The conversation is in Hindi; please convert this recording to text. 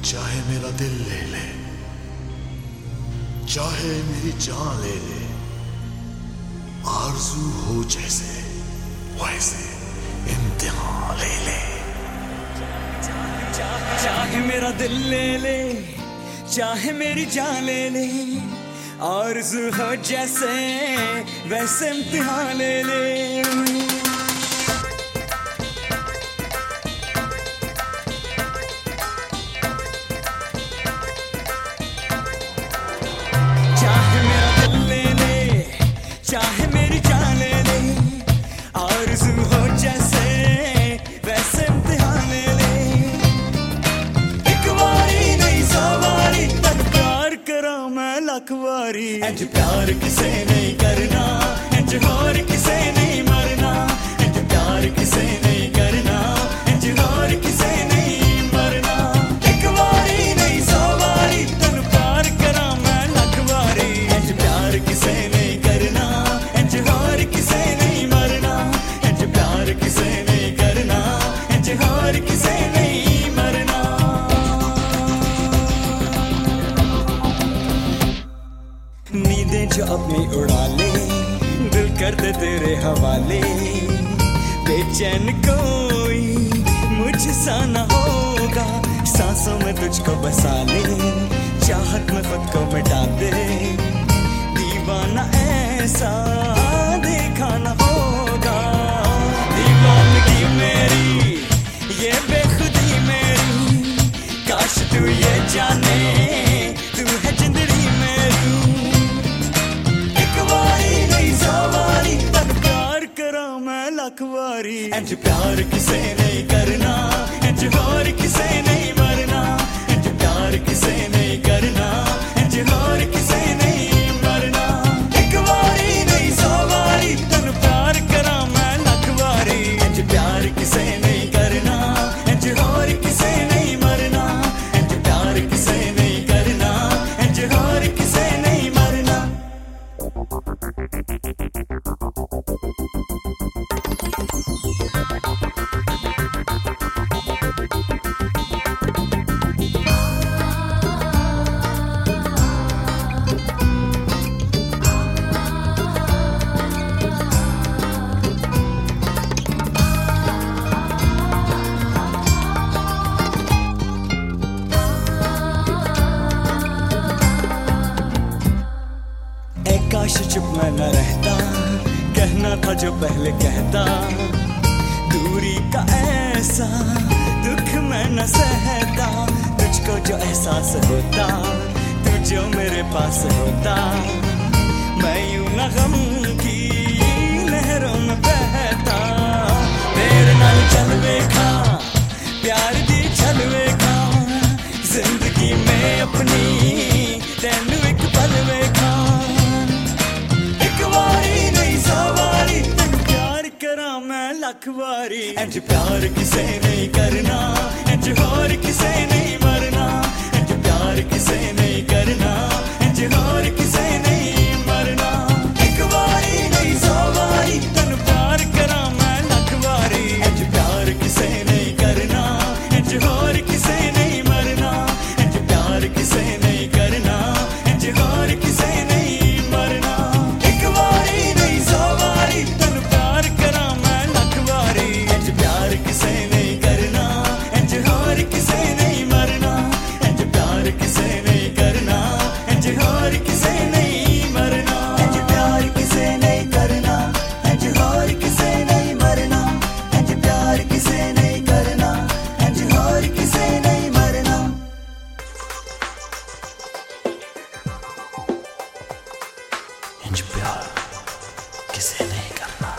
चाहे मेरा दिल ले ले, चाहे मेरी जान ले ले, आरज़ू हो जैसे वैसे इम्तिहान ले ले। चाहे मेरा दिल ले ले, चाहे मेरी जान ले ले, आरज़ू हो जैसे वैसे इम्तिहान ले ले। चाहे मेरा दिल ले ले, चाहे मेरी जान ले ले, आरज़ू हो जैसे वैसे इम्तिहान ले ले। एक बारी नहीं सौ बारी तन प्यार करा मैं लख बारी। इंज प्यार किसे नहीं करना, इंज होर किसे नहीं मरना। इंज प्यार किसे नहीं करना, इंज होर किसे नहीं मरना। एक बारी नहीं सौ बारी तन प्यार करा मैं लख बारी। इंज प्यार किसे नहीं करना, इंज होर किसे नहीं मरना। इंज प्यार किसे नहीं करना, इंज होर किसे नहीं मरना। नींदें जो अपनी उड़ा ले, दिल कर दे तेरे हवाले। बेचैन कोई मुझसा न होगा, सांसों में तुझको बसा ले, चाहत में खुद को मिटा दे। दीवाना ऐसा देखा न होगा, दीवानगी मेरी ये बेखुदी मेरी। काश तू ये जाने तू है जिंदड़ी मेरी। एक बारी नहीं सौ बारी तन प्यार करा मैं लख बारी। इंज प्यार किसे नहीं करना, इंज होर किसे नहीं मरना। इंज प्यार किसे नहीं करना, इंज होर किसे नहीं मरना। एक बारी नहीं सौ बारी तन प्यार करा मैं लख बारी। इंज प्यार किसे नहीं करना, इंज होर किसे नहीं मरना। इंज प्यार किसे नहीं करना, इंज होर किसे नहीं मरना। काश चुप मैं न रहता, कहना था जो पहले कहता। दूरी का ऐसा दुख मैं न सहता, तुझको जो एहसास होता, तू जो मेरे पास होता। मैं यूं न गम की लहरों में बहता, तेरे नाल चल वेखा प्यार दी चल वेखा। जिंदगी में अपनी तेनू एक पल वेखा। लख बारी इंज प्यार किसे नहीं करना, इंज होर किसे नहीं मरना। इंज प्यार किसे नहीं करना, इंज होर किसे नहीं मरना। एक बारी नहीं सौ बारी तन प्यार करा मैं लख बारी। इंज प्यार किसे नहीं करना, इंज होर किसे नहीं मरना। इंज प्यार किसे नहीं करना, इंज होर किसे नहीं मरना। एक बारी नहीं सौ बारी तन प्यार करा इंज प्यार किसे नहीं करना, इंज होर किसे नहीं मरना। इंज प्यार किसे नहीं करना, इंज होर किसे नहीं मरना। इंज प्यार किसे नहीं करना, इंज होर किसे नहीं मरना। इंज प्यार किसे नहीं करना, इंज होर किसे नहीं मरना। इंज प्यार किसे नहीं करना।